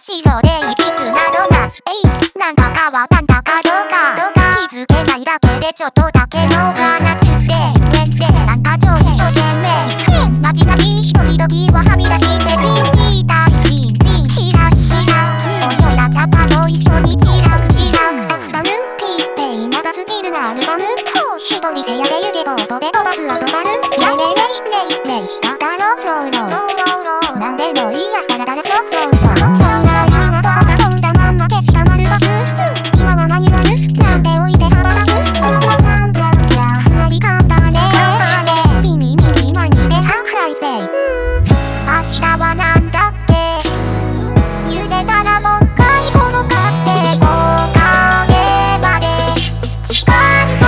白でいびつなドーナツ。なんだかはなんだかどうか気づけないだけでちょっとだけのがなつってなんか超一生懸命街並み時々ははみ出してピンタイピンヒラヒラおいらチャパと一緒にチラクアフタヌーンティーペイ長すぎるなアルバム一人部屋で湯気と音で飛ばすアドバルやれレイレイだだろローローなんでもいいやだらだらそうそんな夢などが飛んだまんま消した丸バス今は何割るなんで置いて羽ばたくなんだふわり簡単でミニマニでハイセイ明日はなんだっけ茹でたらもう一回転がって木陰まで時間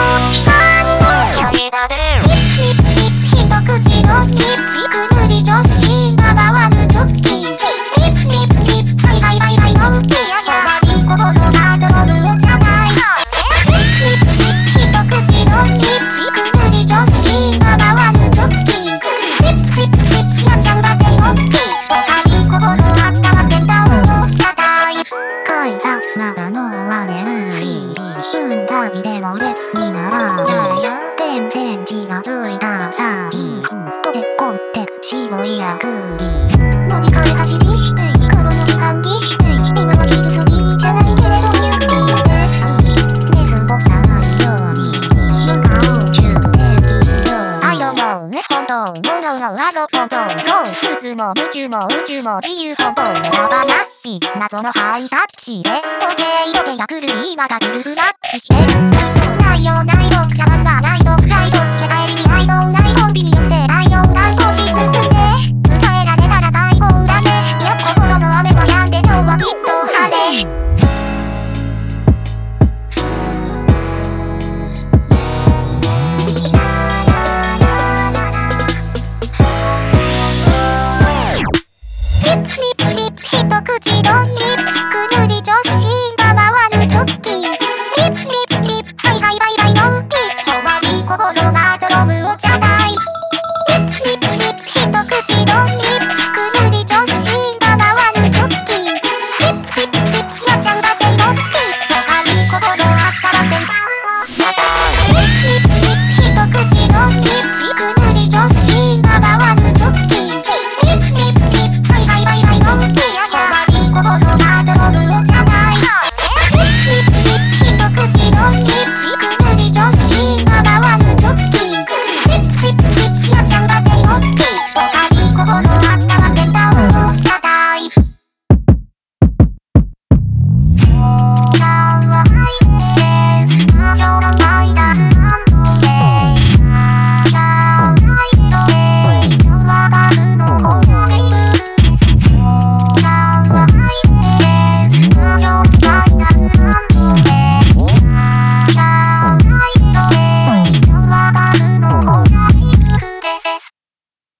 一口のリップくるり女子が回るクッキーリップはいのウキややり心がドロブをじゃない一口のリップくるり女子が回るクッキーリップやっちゃうバッテリーオッキーおかり心あったまってたをじゃない改札まだのは眠い旅でも列にならない全然血がついたらさ飛び込んでく白いアクリ飲み会8時黒の自販機今は昼過ぎじゃないけれどゆっくり寝過ごさないように向かう充電器I don't know 本当本当普通も宇宙も自由本当裏話謎のハイタッチで時計が来る今が来るフラッシュしてないよないよくたまらない